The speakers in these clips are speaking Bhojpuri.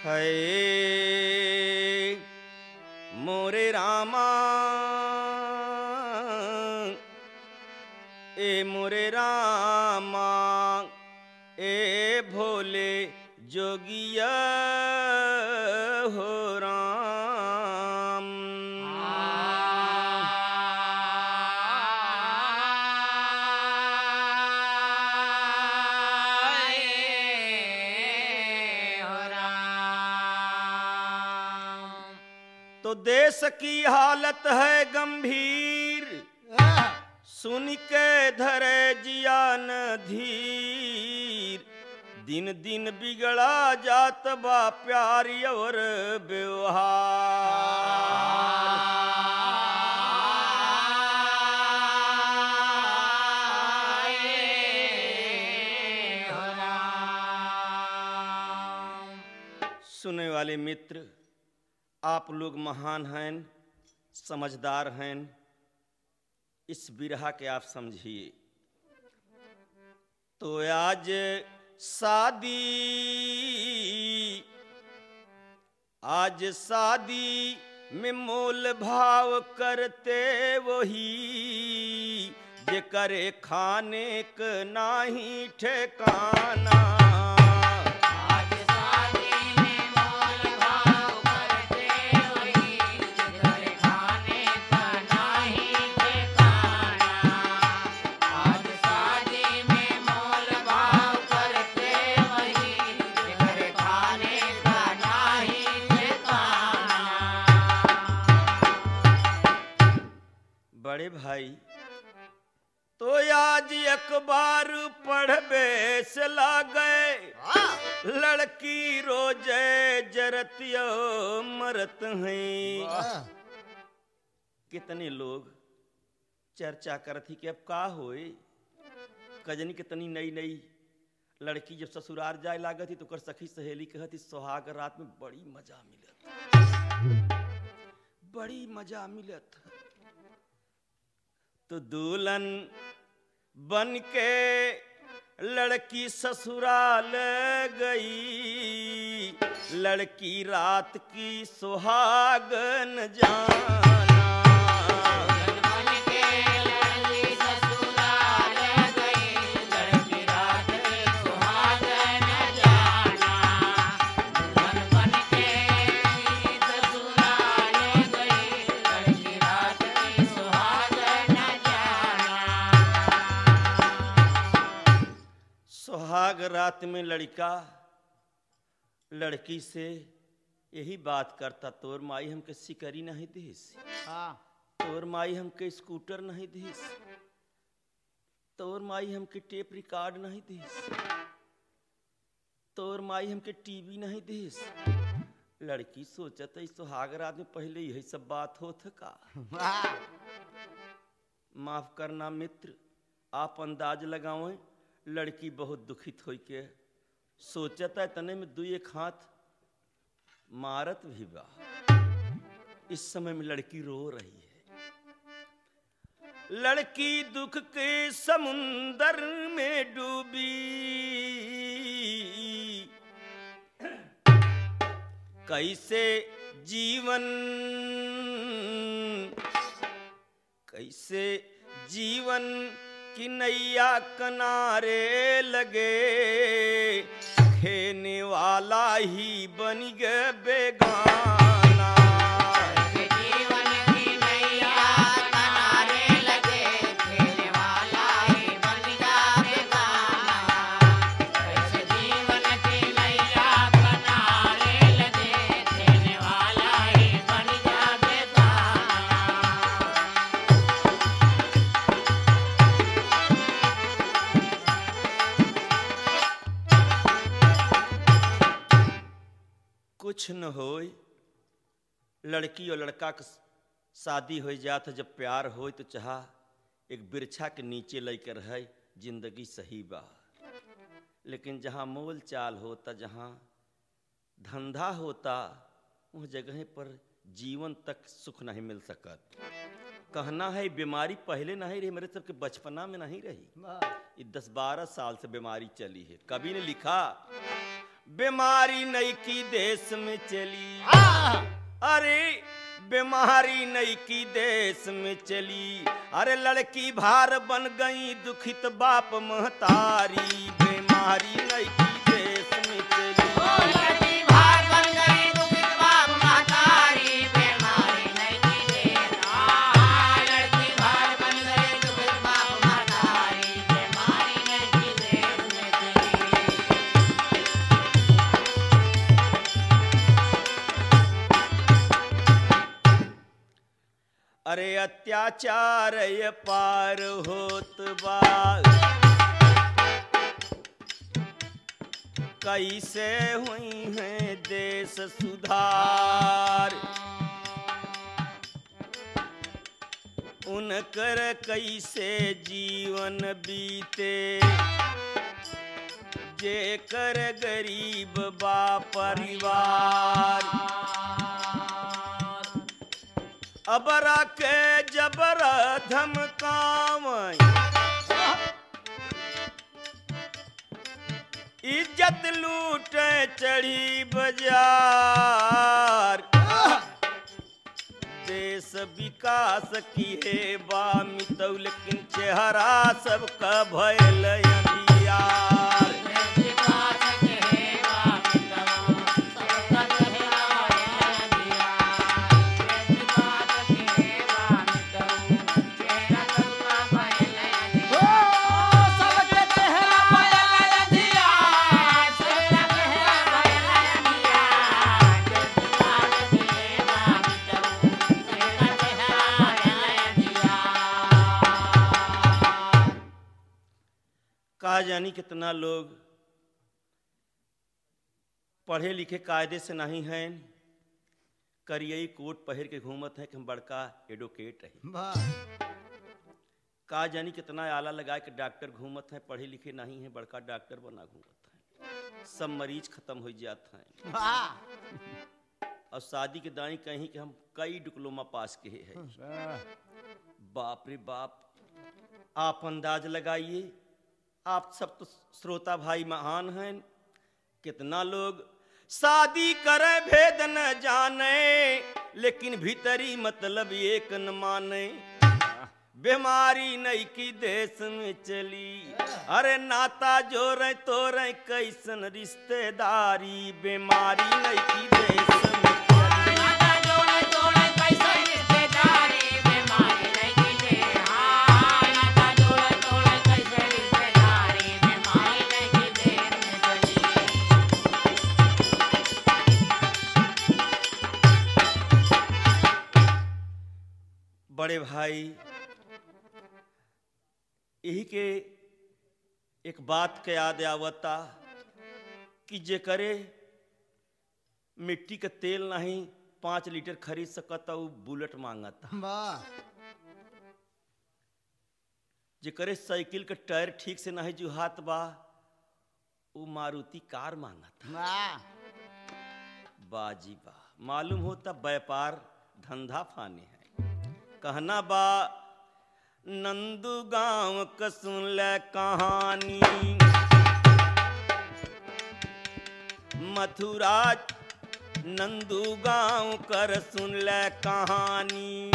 है मोरे रामा ए मोरे रामा ए भोले जोगिया हो राम। तो देश की हालत है गंभीर, सुन के धरे जिया न धीर। दिन दिन बिगड़ा जात बा प्यार और व्यवहार। सुनने वाले मित्र, आप लोग महान हैं, समझदार हैं, इस बिरहा के आप समझिए। तो आज शादी में मोल भाव करते वही, जे करे खाने क नाही ठिकाना। बड़े भाई, तो आज अखबार पढ़बे से लागे, लड़की रोजे जरतियो मरत हैं। कितने लोग चर्चा करती कि अब का होए, कजनी कितनी नई नई लड़की जब ससुराल जाए लागत थी तो कर सखी सहेली कहती सुहाग रात में बड़ी मजा मिलत, बड़ी मजा मिलत। तो दुल्हन बन के लड़की ससुराल गई, लड़की रात की सुहागन जाना। सुहाग रात में लड़का लड़की से यही बात करता, तोर माई हमके सिकरी नहीं दीस, तोर माई हमके स्कूटर नहीं दीस, तोर माई हमके टेप रिकॉर्ड नहीं दीस, तोर माई हमके टीवी नहीं दीस। लड़की सोचत है सुहाग रात में पहले यही सब बात होत का। माफ करना मित्र, आप अंदाज लगावें। लड़की बहुत दुखित होई के सोचता है तने में दुई एक हाथ मारत भी बा। इस समय में लड़की रो रही है। लड़की दुख के समुंदर में डूबी, कैसे जीवन कि नैया किनारे लगे, खेने वाला ही बन गए बेगाना। जीवन की नैया किनारे लगे, खेने वाला ही बन गया बेगाना। कैसे जीवन की नैया किनारे लगे, खेने वाला ही बन गया बेगाना। कुछ न होए, लड़की और लड़का का शादी हो जात। जब प्यार हो तो चाहा एक बिरछा के नीचे लेकर है जिंदगी सही बा। लेकिन जहाँ मोल चाल होता, जहाँ धंधा होता, उस जगह पर जीवन तक सुख नहीं मिल सकत। कहना है बीमारी पहले नहीं रही, मेरे सबके बचपना में नहीं रही, ये 10-12 साल से बीमारी चली है। कवि ने लिखा बीमारी नई की देश में चली। अरे बीमारी नई की देश में चली, अरे लड़की भार बन गई दुखित बाप महतारी। बीमारी नई की देश में चली, लड़की भार बन गई दुखित बाप महतारी। बीमारी नई की देश, लड़की भार बन गई दुखित बाप महतारी। बीमारी नई की देश में चली। अरे अत्याचार ये पार होत बा, कैसे हुई है देश सुधार। उनकर कैसे जीवन बीते, जेकर गरीब बा परिवार। अबरा के जबर धमकावई, इज्जत लूटे चढ़ी बाजार। देश विकास की है बा मितौ, लेकिन चेहरा सबका भयल अंधियार। कहा जानी कितना लोग पढ़े लिखे कायदे से नहीं हैं, करियई कोट पहिर के घूमत हैं कि हम बड़का एडवोकेट रही। कहा जानी कितना आला लगा के डॉक्टर घूमत हैं, पढ़े लिखे नहीं हैं, बड़का डॉक्टर बना घूमत हैं। सब मरीज खत्म हो जाते हैं। और शादी के दाई कहीं कि हम कई डिप्लोमा पास किए हैं। बाप रे बाप, आप अंदाज लगाइए, आप सब तो श्रोता भाई महान हैं। कितना लोग शादी करे भेद न जाने, लेकिन भीतरी मतलब एक न माने। बीमारी नई की देश में चली, अरे नाता जोरे तोरे कैसन रिश्तेदारी। बीमारी नई की देश में चली, बड़े भाई यही के एक बात के याद आवता कि जे करे मिट्टी का तेल नहीं 5 लीटर खरीद सकता, वो बुलेट मांगता। जे करे साइकिल का टायर ठीक से नहीं जुहात बा, वो मारुति कार मांगता। बाजी बा, मालूम होता व्यापार धंधा फाने है। कहना बा नंदू गांव का सुन ले कहानी, मथुरा नंदू गांव कर सुन ले कहानी।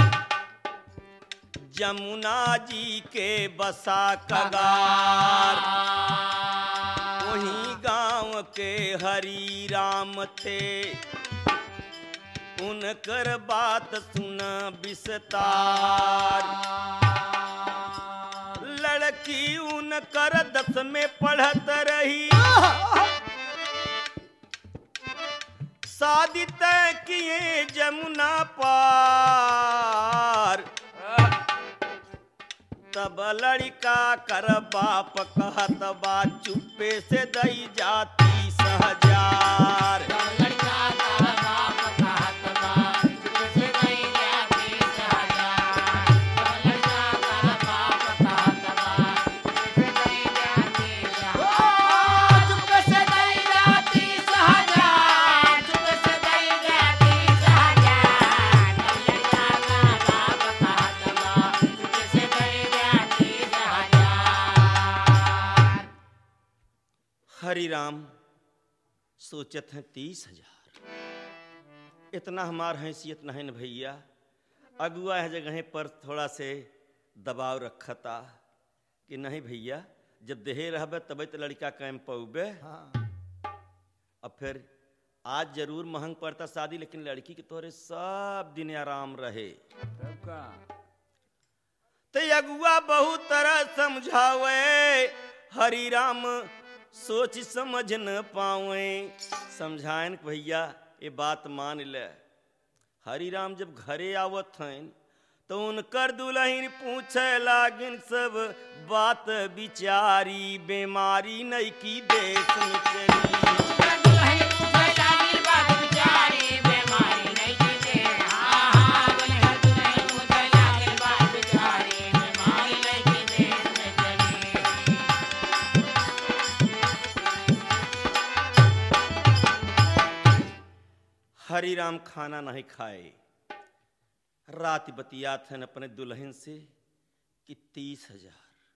जमुना जी के बसा कगार, वहीं गांव के हरि राम थे। उनकर बात सुन विस्तार, लड़की उनकर 10 में पढ़त रही। शादी तय किए जमुना पार, तब लड़का कर बाप कहत बा चुप्पे से दई जाती सहजार। हरि राम सोचत हैं 30,000। इतना हमार हैसियत नहीं न भैया। अगुआ है जगह पर थोड़ा से दबाव रखता कि नहीं भैया, जब देहे रहबे तब तो लड़का कैम पौबे। अब फिर आज जरूर महंग पड़ता शादी, लेकिन लड़की के तोरे सब दिन आराम रहे। तो अगुआ बहुत तरह समझावे, हरि राम सोच समझ न पावे। समझाएन भैया ये बात मान ले। हरि राम जब घरे आवत हैं तो उनकर दुल्हन पूछे लागिन सब बात विचारी, बीमारी नहीं की देश में चली। हरि राम खाना नहीं खाए। रात बतियात हैं अपने दुल्हन से कि 30,000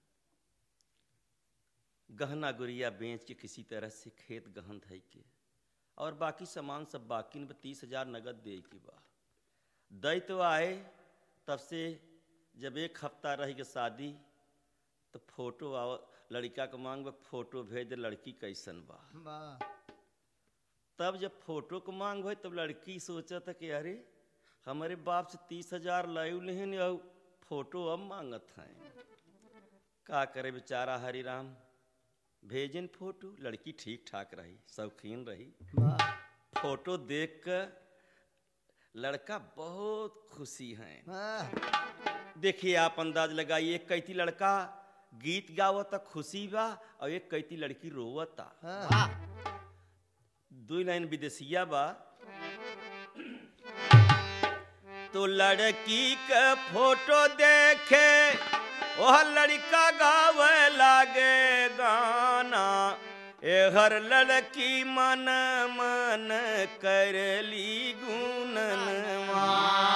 गहना गुड़िया बेच के किसी तरह से खेत गहन धई के और बाकी सामान सब बाकी में 30,000 नगद दे के बा। दई तो आए तब से जब एक हफ्ता रही के शादी तो फोटो आव लड़का को मांग फोटो भेज दे लड़की कैसन बा। तब जब फोटो को मांग हो तब लड़की सोचा था कि अरे हमारे बाप से 30,000 लायु लेहन और फोटो अब मांगत हैं। का करे बेचारा हरि राम, भेजन फोटो। लड़की ठीक ठाक रही, शौकीन रही। फोटो देख कर लड़का बहुत खुशी हैं। देखिए आप अंदाज लगाइए, एक कैती लड़का गीत गावता खुशी बा और एक कैती लड़की रोवता। दो लाइन विदेशिया बा। तो लड़की का फोटो देखे वह लड़का गावे लागे गाना, ए हर लड़की मन मन करली गुणनवा।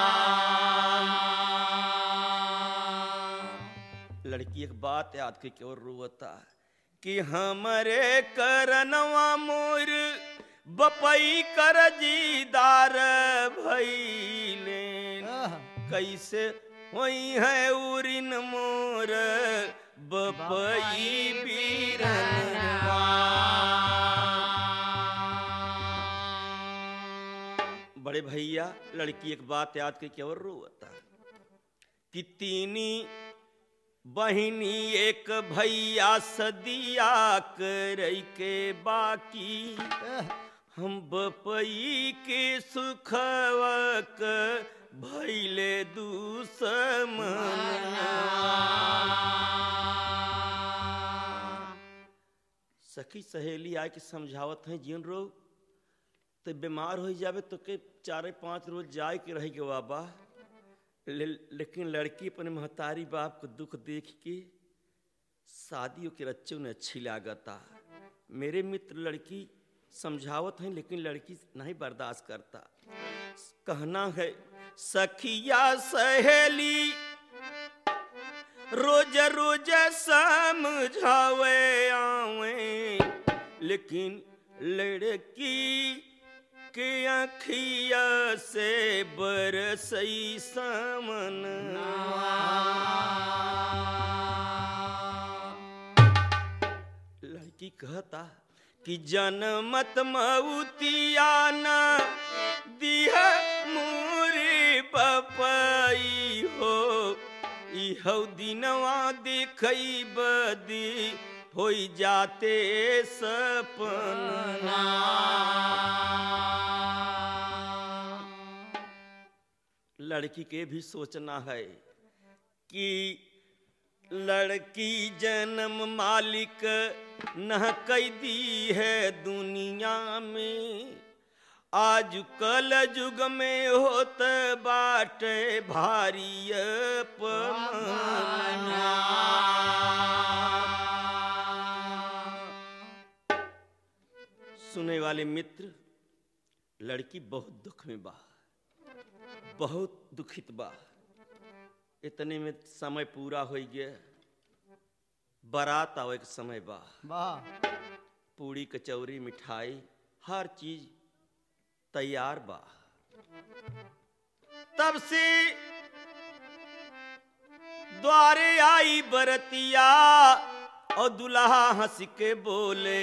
लड़की एक बात याद के और रोता कि हमरे करनवा मोर बपई कर जीदार भइले, कैसे होई है उरिन मोर बपई बीरनवा। बड़े भैया लड़की एक बात याद करके और रोता कि तीनी बहिनी एक भैया सदिया करई के बाकी, हम बपई के सुखवक भैले दुश्मन। सखी सहेली आए के समझावत हैं जिन रोग तो बीमार हो जावे तो के 4-5 रोज जाए के रह के बाबा। लेकिन लड़की अपने महतारी बाप को दुख देख के शादियों के रच्चों ने अच्छी लागता। मेरे मित्र लड़की समझावत हैं लेकिन लड़की नहीं बर्दाश्त करता। कहना है सखिया सहेली रोज रोज समझावे आवे, लेकिन लड़की के अखिया से बरसई समन। लड़की कहता कि जनमत मऊतिया न दिह मूरी बपई हो, इहौ दिनवा देखई बदी होई जाते सपना। लड़की के भी सोचना है कि लड़की जन्म मालिक न कैदी है दुनिया में, आज कल युग में होत बाटे भारी अपमाना। सुने वाले मित्र लड़की बहुत दुख में बा, बहुत दुखित बा। इतने में समय पूरा हो गया, बारात आवे के समय बा। पूड़ी कचौरी मिठाई हर चीज तैयार बा। तब से द्वारे आई बरतिया और दुल्हा हंस के बोले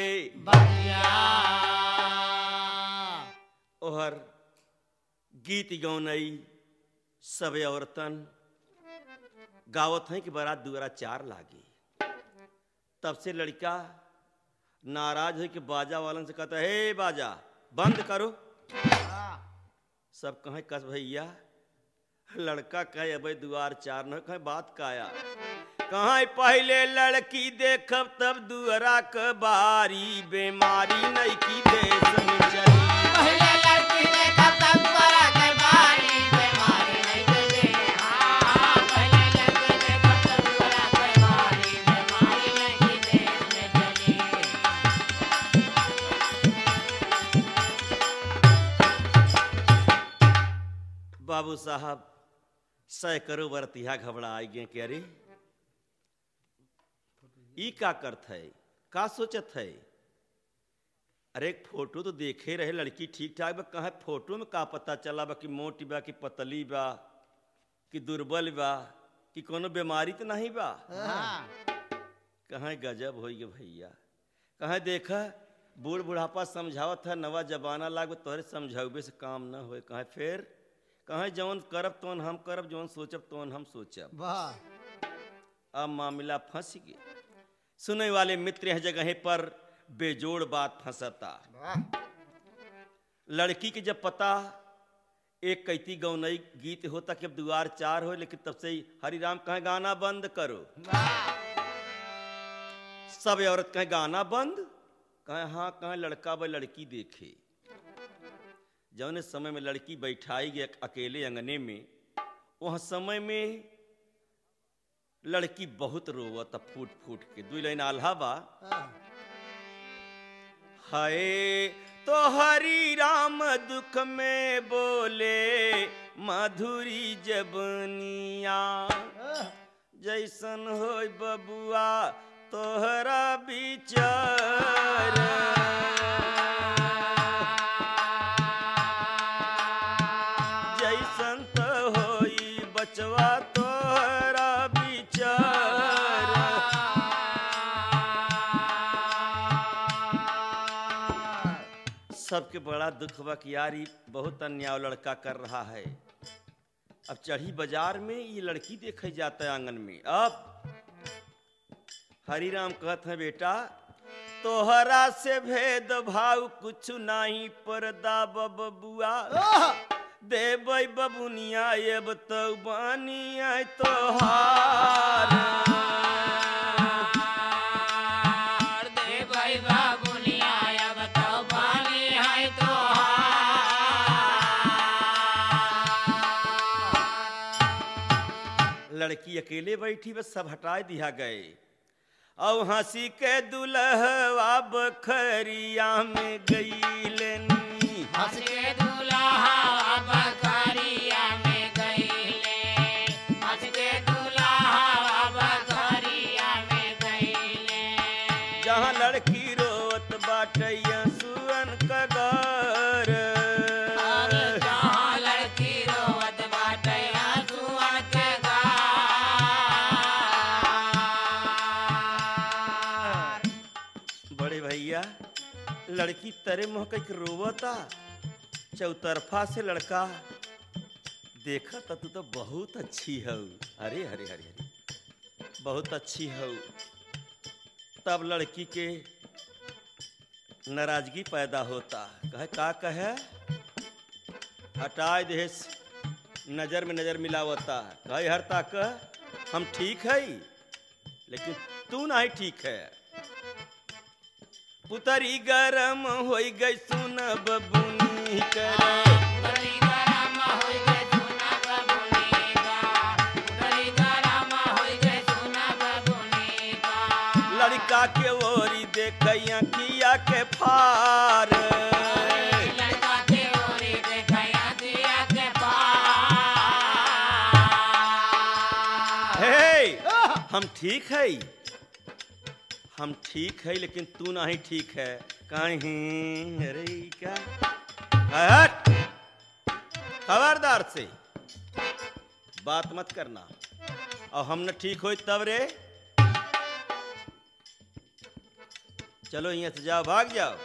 ओहर गीत गौनई सब औरतन गावत हैं कि बारात दुआरा 4 लागी। तब से लड़का नाराज है कि बाजा वालन से कहता है हे बाजा बंद करो। सब कहें कस भैया लड़का कहे अब दुआर 4 न कहे बात काया कहाँ पहले लड़की देखब तब दुआरा क बारी बीमारी नहीं की देश में चली। पहले लड़की देखब तब दुआरा क बारी बीमारी नहीं चली। हाँ पहले लड़की देखब तब दुआरा क बारी बीमारी नहीं देश में चली। बाबू साहब सैकड़ों बरतिया घबरा आई गए कि अरे ई का करत है का सोचत है। अरे एक फोटो तो देखे रहे लड़की ठीक ठाक बा कहाँ फोटो में का पता चला बा कि मोटी बा कि पतली बा कि दुर्बल बा कि कोनो बीमारी तो नहीं बा। कहाँ गजब होई गे भैया कहाँ देखा बूढ़ बुढ़ापा समझावत है नवा जमाना लाग तोहरे समझावे से काम न होए। कहाँ फिर कहाँ जौन करब तौन हम करब जौन सोचब तौन हम सोचब। अब मामला फंस गए। सुने वाले मित्र यह जगह पर बेजोड़ बात फंसता। लड़की के जब पता एक कैती गौनई गीत होता कि अब दुआर 4 हो लेकिन तब से ही हरिराम कहे गाना बंद करो। सब औरत कहे गाना बंद कहे हाँ कहे लड़का व लड़की देखे। जौने समय में लड़की बैठाई गई अकेले अंगने में वह समय में लड़की बहुत रोवत फूट फूट के 2 लाइन आल्हा बा हाय तो हरि राम दुख में बोले माधुरी जबनिया जैसन होय बबुआ तोहरा विचार जैसन तो होई बचवा तोहरा विचार। सबके बड़ा दुख बा कि यार ये बहुत अन्याय लड़का कर रहा है। अब चढ़ी बाजार में ये लड़की देखे जाता है आंगन में। अब हरिराम कहते हैं बेटा तोहरा से भेद भाव कुछ नहीं पर्दा बबुआ देवई बबुनिया अब तो बानी आए तोहार देवई बबुनिया अब तो बानी है तोहार। लड़की अकेले बैठी बस सब हटाए दिया गए। अब हंसी के दुल्हवा बखरिया में गईलनी हंस के दुल्हा बखरिया में गईले। हंस के दुल्हा बखरिया में गईले। जहाँ लड़की रोत बाटैया सुअन कगर जहाँ लड़की रोवत बाटे हंसुअन के बड़े भैया लड़की तरे मुँह कई रोवता चौतरफा से लड़का देखा तो तू तो बहुत अच्छी हो। अरे हरे हरे हरे बहुत अच्छी हो। तब लड़की के नाराजगी पैदा होता कहे का कहे हटाए दे नजर में नजर मिलावता कहे हर तक हम ठीक है लेकिन तू नहीं ठीक है। पुतरी गरम हो गई सुन बबुनी करे बड़ी गरम होई गई सुना बबुनी का। बड़ी गरम होई गई सुना बबुनी का। लड़का के ओरी देखैया किया के फार लड़का के ओरी देखैया दिया के पार। हम ठीक है लेकिन तू नहीं ठीक है। कहीं अरे क्या हट! खबरदार से बात मत करना और हम न ठीक हो तब रे। चलो यहाँ से जाओ, भाग जाओ।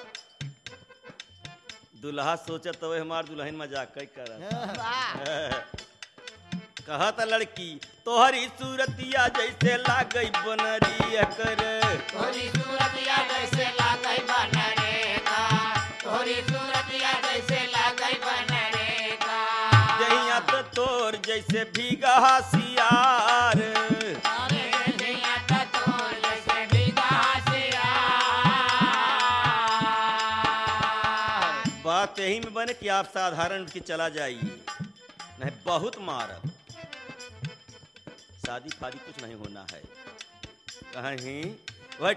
दुल्हा सोचा तो हमार दुल्हन मजाक कई कर कहा था लड़की तोहरी सूरतिया जैसे लागई बनरिया कर तोरी सूरतिया जैसे लागई बनरे का तोरी सूरतिया जैसे लागई बनरे का जहिया तो तोर जैसे भीगा सियार अरे जहिया तो तोर जैसे भीगा सियार। बात यही में बने कि आप साधारण उठ के चला जाइए, नहीं बहुत मारब। शादी फादी कुछ नहीं होना है। कहीं वह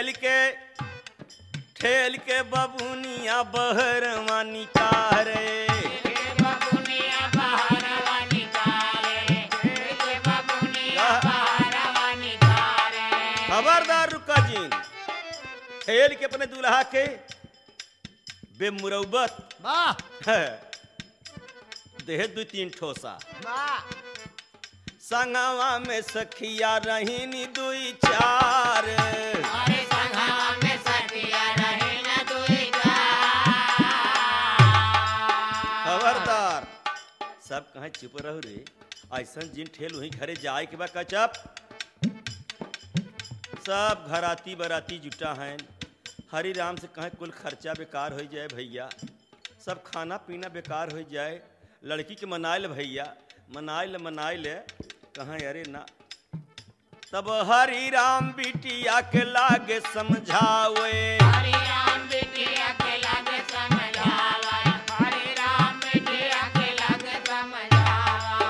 ठेल के बबुनिया बहरवा निकारे बबुनिया बहरवा निकारे बबुनिया बहरवा निकारे। खबरदार रुका जीन, ठेल के अपने दूल्हा के बेमुरौबत देह दू तीन ठोसा संगवा में सखिया रहीनी दुई चार अरे संगवा में सखिया रहीना दुई चार। खबरदार सब कहे चुप रहो रे। ऐसा जिन ठेल वही घरे जाए के बाद कचप सब घराती बराती जुटा हैं। हरि राम से कहे कुल खर्चा बेकार हो जाए भैया, सब खाना पीना बेकार हो जाए। लड़की के मनाए ले भैया, मनाए ले कहाँ अरे ना। तब हरि राम बिटिया के लागे समझावे हरि राम बिटिया के लागे समझावा हरि राम बिटिया के लागे समझावा।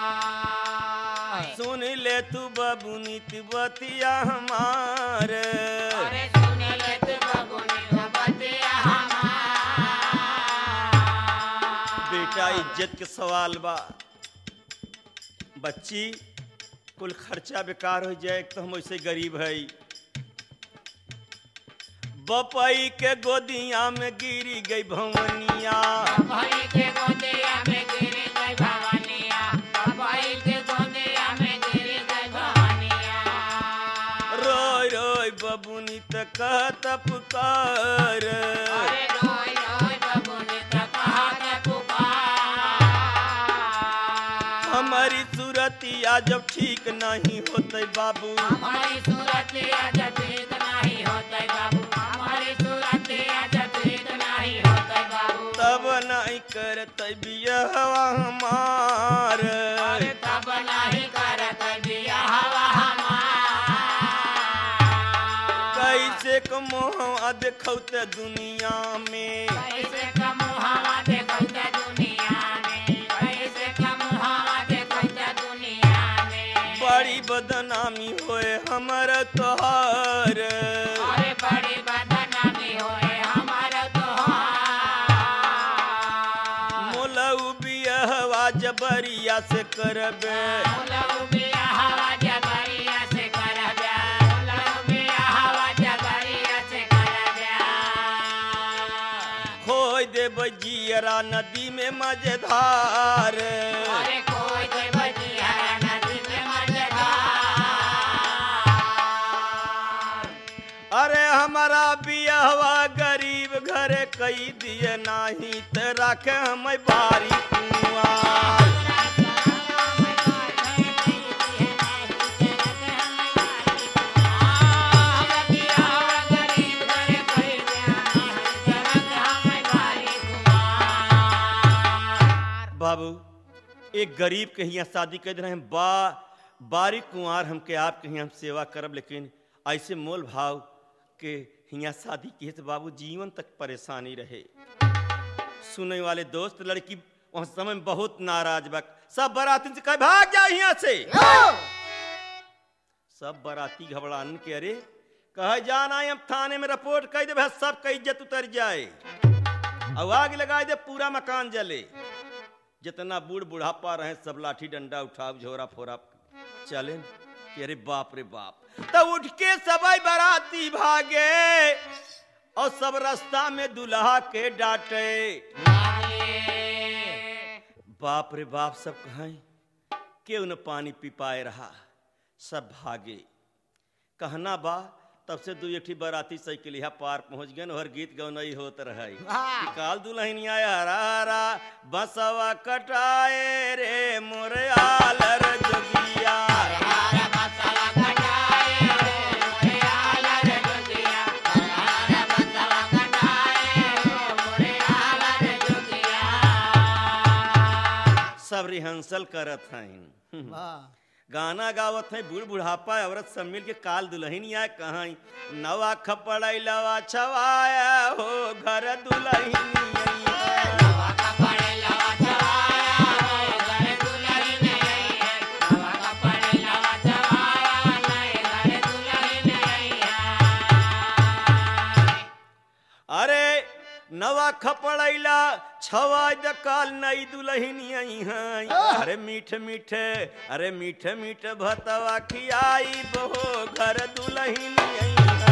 सुन ले तू बबुनी बतिया हमार अरे सुन ले तू बबुनी बतिया हमार। बेटा इज्जत के सवाल बा। बच्ची कुल खर्चा बेकार हो जाए तो हम ऐसे गरीब है। बपई के गोदिया में गिरी गई भवनिया भाई के गोदिया में गिरी गई भवानिया भाई के गोदिया में गिरी गई भवानिया। रोय रोय बबुनी त कहत पुकार अरे रोय रोय बबुनी त कहत पुकार। हमारी सूरतिया जब ठीक नहीं होते बाबू हमारी सूरतिया जब ठीक नहीं होते बाबू हमारी सूरतिया जब ठीक नहीं होते बाबू तब नहीं करते बियाहवा हमार अरे तब नहीं करत बियाहवा हमार। कैसे कमोह देखौते दुनिया में कैसे कमुहावा देखौते दुनिया में कैसे कमुहावा देखौते दुनिया में। बड़ी बदनामी होए हमर तोहार अरे बड़ी बदनामी होए हमार तोहार। मोलऊ बियाहवा जबरिया से करबे मोलऊ बियाहवा जबरिया से करबे मोलऊ बियाहवा जबरिया से करबे। खोई दे बजियरा नदी में मजेदार अरे कोई दे बजिया नदी में मजेदार। अरे हमारा बियाहवा गरीब घरे कई दिए नाही त राखे हम बारी कुआं। बाबू एक गरीब के यहाँ शादी कर दे रहे हैं बारी कुंवार हमके आपके यहाँ सेवा करब, लेकिन ऐसे मोल भाव के यहाँ शादी की है तो बाबू जीवन तक परेशानी रहे। सुनने वाले दोस्त लड़की वहाँ समय में बहुत नाराज बा। सब बाराती से कहे भाग जाओ यहाँ से। सब बाराती घबरान के अरे कहे जाना हम थाने में रिपोर्ट कर दे, सब का इज्जत उतर जाए और आग लगा दे पूरा मकान जले। जितना बूढ़ बुढ़ापा रहे सब लाठी डंडा उठाओ झोरा फोरा चले कि अरे बाप रे बाप। तब उठ के सबई बाराती भागे और सब रास्ता में दुल्हा के डांटे। बाप रे बाप, सब कहें केहू न पानी पी पाए रहा, सब भागे। कहना बा तब से दू एक बराती साइकिलिया पार पहुंच गए और गीत गौनई होत रहे। काल दुल्हन आया हरा हरा बसवा कटाए रे मोरे आलर जोगिया। सब रिहर्सल करत हैं, गाना गावत है, बूढ़ बुढ़ापा औरत सब मिल के काल दुल्हनिया कहाँ नवा खपड़ई लवा छवाया हो घर दुल्हनिया। अरे नवा खपड़ैला छवाय द काल नई दुल्हनिया हैं। अरे मीठ मीठ, अरे मीठ मीठ भतवा खियाई बहो घर दुल्हनिया।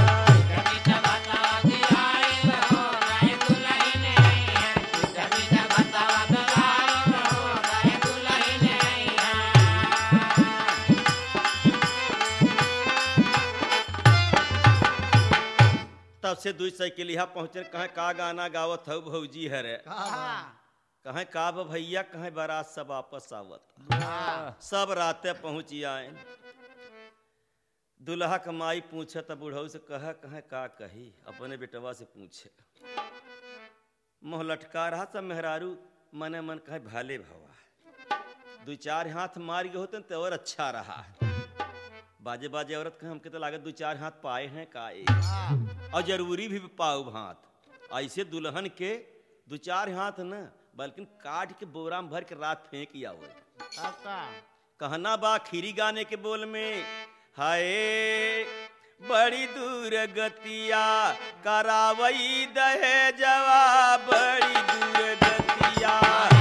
तब से दुई साइकिलिया पहुंचे, कहे का गाना गावत हो भौजी हरे, कहे का भैया, कहे बारात सब वापस आवत। सब राते पहुंच आए। दुल्हा कमाई पूछे तब बुढ़ऊ से कहे का कही, अपने बेटवा से पूछे। मोह लटका रहा सब मेहरारू मने मन कहे भाले भवा, दो चार हाथ मार गए होते तो और अच्छा रहा। बाजे बाजे औरत कहे हमके तो लागत दो चार हाथ पाए हैं काए, और जरूरी भी पाऊ हाथ। ऐसे दुल्हन के दो चार हाथ न बल्कि काट के बोरा में भर के रात फेंक आवे। कहना बा खीरी गाने के बोल में, हाय बड़ी दूर गतिया करावई दहेजवा, बड़ी दूर गतिया।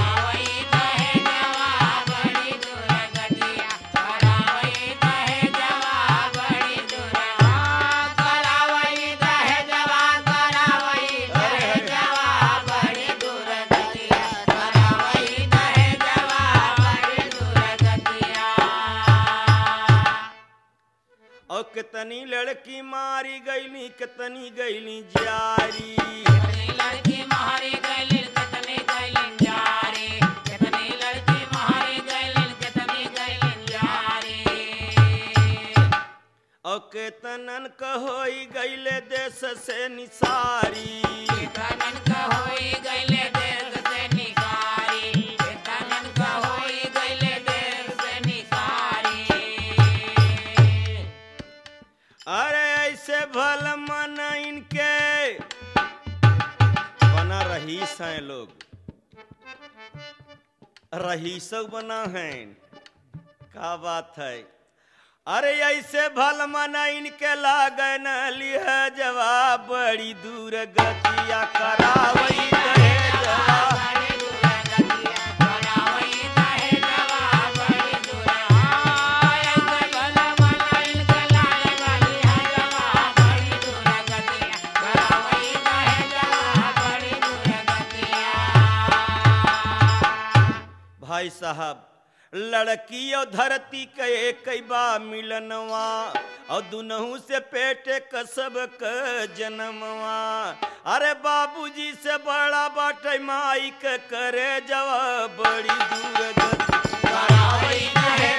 कितनी लड़की मारी गईली, कितनी गईली जारी। कितनी लड़की मारी गईली, कितनी गईली जारी। कितनी लड़की मारी गईली, कितनी गईली जारी। और कितनन कहोई गईले देश से निसारी। कितनन कहोई गईले देश से निसारी। कितनन कहोई गईले देश से निसारी। अरे ऐसे भल मन इनके बना रहीस हैं लोग, रहीस बना है, क्या बात है। अरे ऐसे भल मन इनके लागन लिह जवाब, बड़ी दूर गतिया करावई दहेजवा। भाई साहब लड़की और धरती के कई बा मिलनवा, और दुनहु से पेटे कसब क जन्मवा। अरे बाबूजी से बड़ा बाटे माई के करे जवा, बड़ी दूर गति करावई दहेजवा।